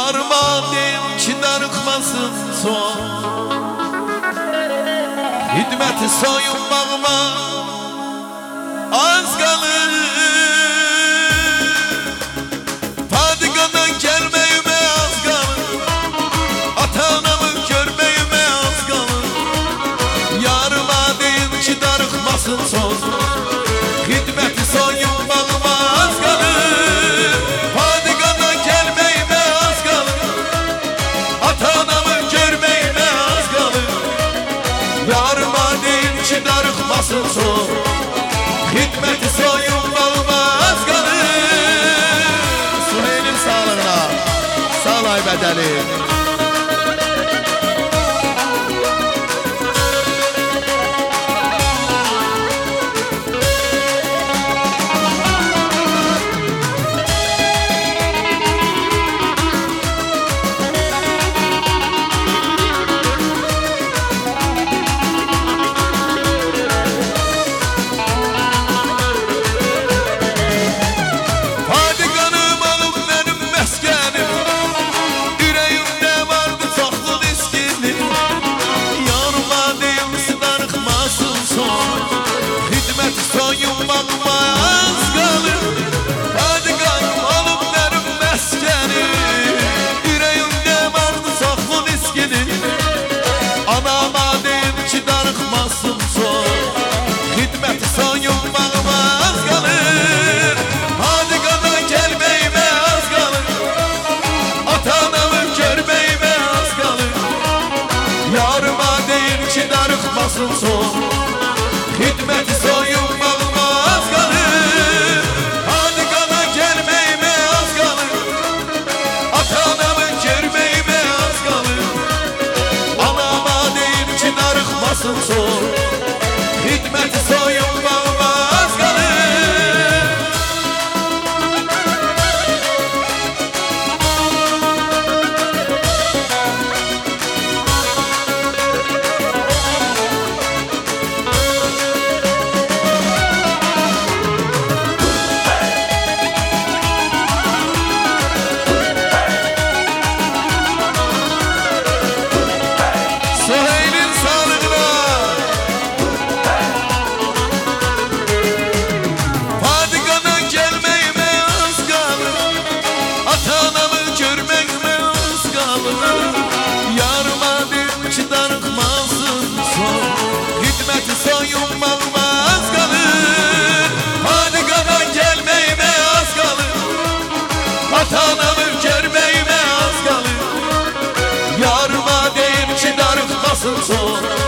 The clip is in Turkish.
Yarıma deyim ki darıkmasın son. Hidmeti soyunmağıma az kalır. Padikadan gelmeyime az kalır. Ata-anamı görmeyime az kalır. Yarıma deyim ki darıkmasın son. Hidmeti soyunmağıma az kalır. Padikadan gelmeyime az kalır. Ata-anamı görmeyime az kalır. Yarıma deyim ki darıkmasın son. Hidmeti soyunmağıma az kalır. Süheylim sağlığına, sağ ol ay bedeli. Soyunmağıma az kalır. Padikadım alıp derim meskeni. Yüreğimde vardı saklın iskini. Anama deyim ki darıkmasın son. Hidmeti soyunmağıma az kalır. Padikadan gelmeyime az kalır. Ata-anamı görmeyime az kalır. Yarıma deyim ki darıkmasın son. Hidmeti soyunmağıma az kalır. Padikana gelmeyime az kalır. Ata-anamı görmeyime az kalır. Anama deyim ki darıkmasın son. Hidmeti soyunmağıma az kalır. Süheylin sağlığına. Padikadan gelmeyime az kalır. Ata-anamı görmeyime az kalır. Yarıma deyim ki darıkmasın son. Hidmeti soyunmağıma az kalır. Padikadan gelmeyime az kalır. Ata-anamı görmeyime az kalır. Yarıma deyim ki darıkmasın son.